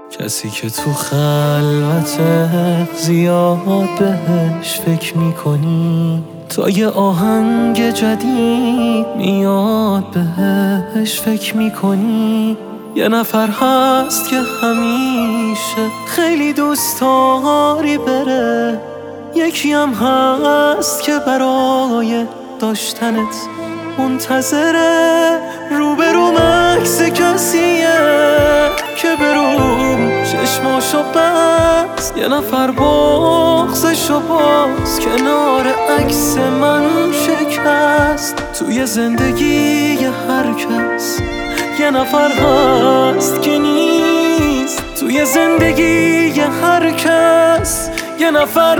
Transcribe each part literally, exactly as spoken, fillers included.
کسی که تو خلوت زیاد بهش فکر میکنی، تا یه آهنگ جدید میاد بهش فکر میکنی. یه نفر هست که همیشه خیلی دوست داری بره، یکی هم هست که برای داشتنت منتظره. روبروم عکس کسیه که بروم چشماشو بست، یه نفر بغضشو باز کنار عکس من شکست. توی زندگی هر کس یه نفر هست که نیست، توی زندگی هر کس یه نفر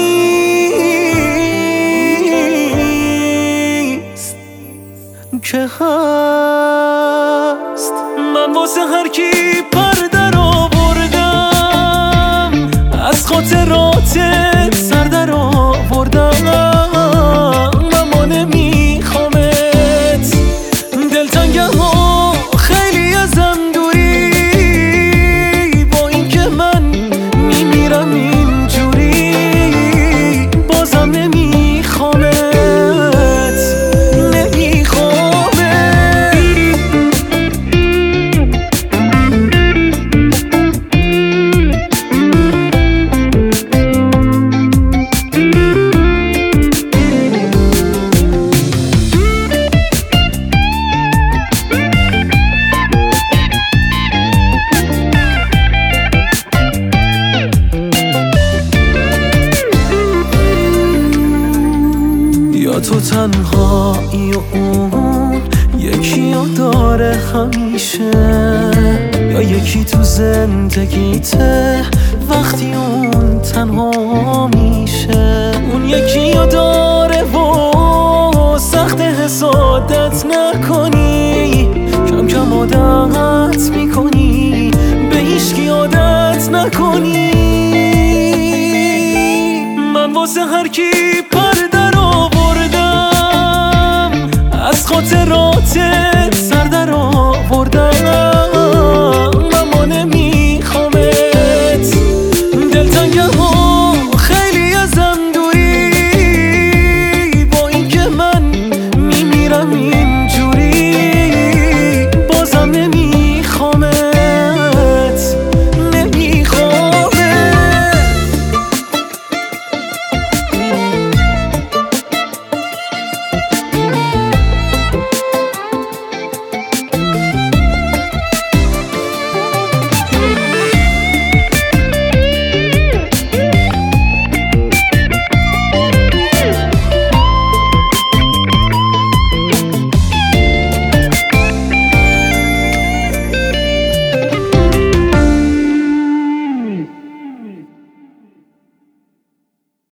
نیست که هست. من واسه هر کی پر در آوردم، از خاطراتت سر در آوردم، اما نمیخوامت. دلتنگم ها خیلی ازم دوری، با این که من میمیرم اینجوری، بازم نمیخوامت نمیخوامت. یا تو تنهایی و اون یکی رو داره همیشه، یا یکی تو زندگیته وقتی اون تنها میشه. اون یکی رو داره و سخت حسادت نکنی، کم کم عادت میکنی به هیچکی عادت نکنی. من واسه هر کی